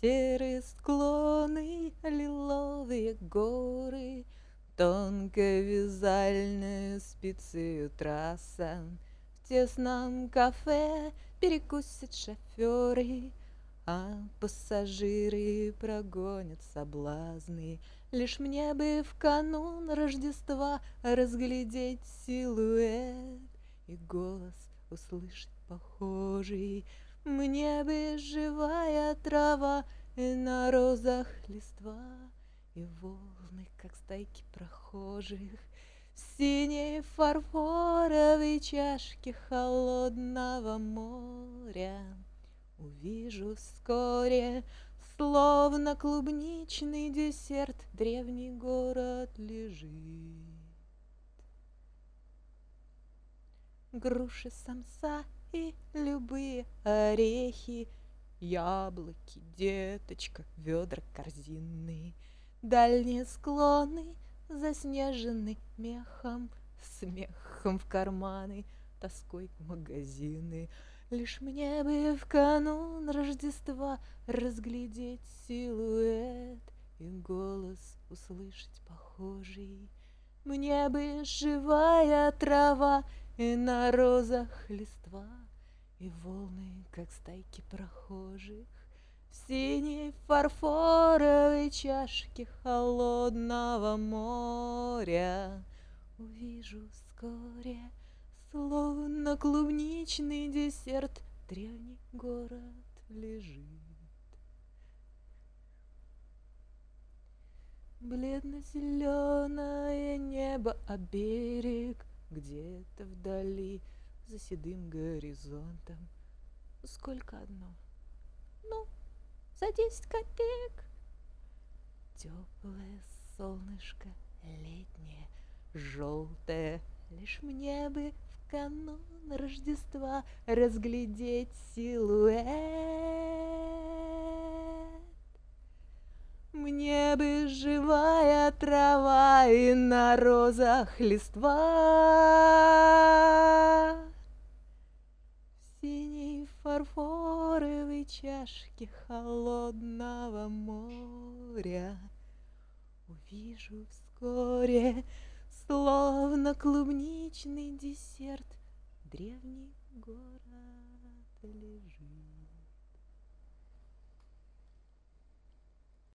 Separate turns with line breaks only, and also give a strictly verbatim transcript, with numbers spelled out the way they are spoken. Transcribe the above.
Серые склоны, лиловые горы, тонкая вязальная спицею трасса. В тесном кафе перекусят шоферы, а пассажиры прогонят соблазны. Лишь мне бы в канун Рождества разглядеть силуэт и голос услышать похожий. Мне бы живая трава и на розах листва, и волны, как стайки прохожих, в синей фарфоровой чашке холодного моря. Увижу вскоре, словно клубничный десерт, древний город лежит. Груши, самса и любые орехи, яблоки, деточка, ведра корзинные, дальние склоны заснежены мехом, смехом в карманы, тоской в магазины. Лишь мне бы в канун Рождества разглядеть силуэт и голос услышать похожий. Мне бы живая трава и на розах листва, и волны, как стайки прохожих, в синей фарфоровой чашке холодного моря. Увижу вскоре, словно клубничный десерт, древний город лежит. Бледно-зеленое небо, а берег где-то вдали, за седым горизонтом. Сколько одно? Ну, за десять копеек. Теплое солнышко летнее, желтое. Лишь мне бы в канун Рождества разглядеть силуэт. Мне бы живая трава и на розах листва, в синей фарфоровой чашке холодного моря. Увижу вскоре, словно клубничный десерт, древний город лежит.